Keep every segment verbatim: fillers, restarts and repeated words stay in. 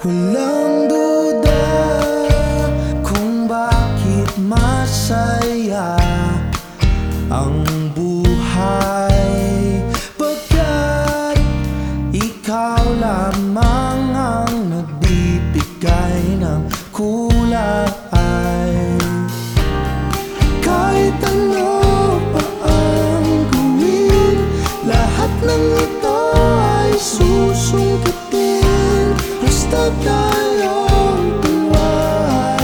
Walang duda kung bakit masaya ang buhay, pagkat ikaw lamang ang nagbibigay ng kulay. Kahit ano pa ang gawin, lahat ng ito ay susungkitin. Basta tayong buhay,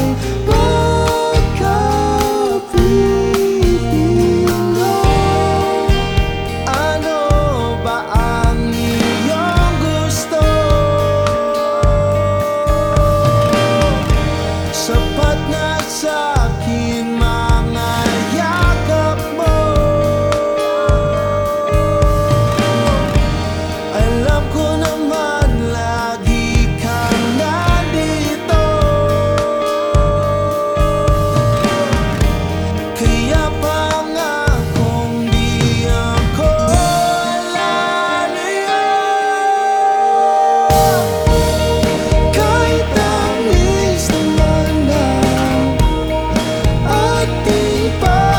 pagka-Pilipino. Ano ba ang iyong gusto? Sapat na sa'kin mga yakap mo. Alam ko naman lagi kang nandito, kaya pangakong di ako lalayo. Kahit tamis naman ang ating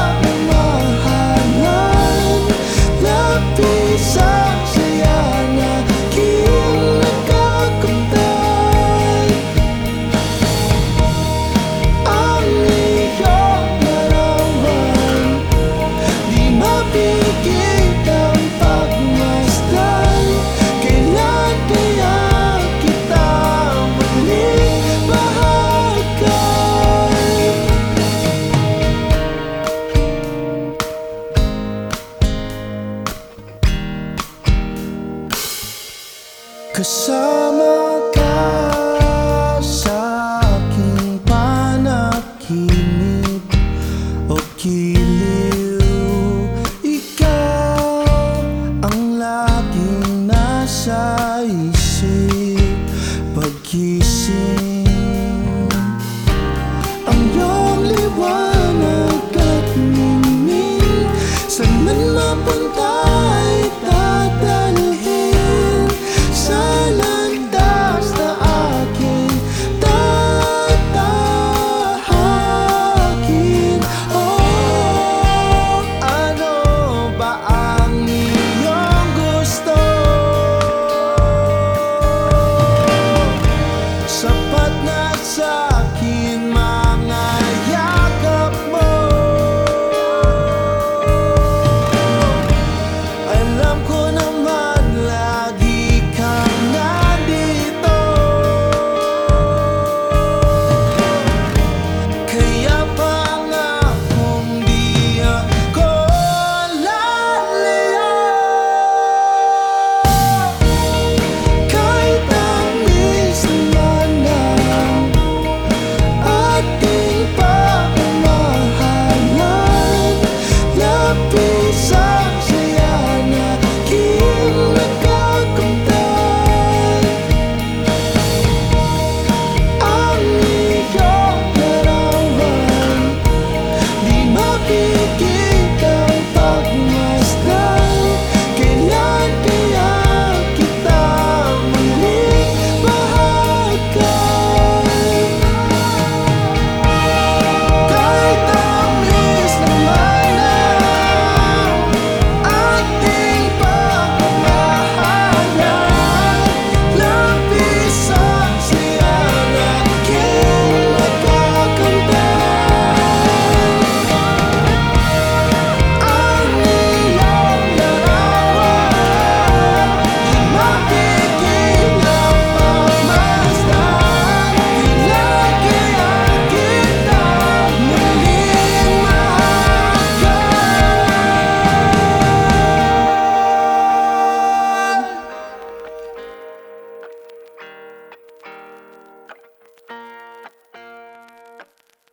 pagmamahalan, labis ang saya na aking nakakamtan. Ang iyong larawan, di mapigil ang pagmasdan. Kailan kaya kita muling mahalkan? Kasama ka sa aking panaginip o giliw, ikaw ang laging nasa isip paggising. Ang iyong liwanag at ningning, saan man mapunta ay dadalhin. Sa landas na aking tatahakin. Oh, ano ba ang iyong gusto? Sapat na sa'kin mga yakap mo. Alam ko naman lagi kang nandito, kaya pangakong di ako lalayo. Kahit tamis naman ang ating pagmamahalan, labis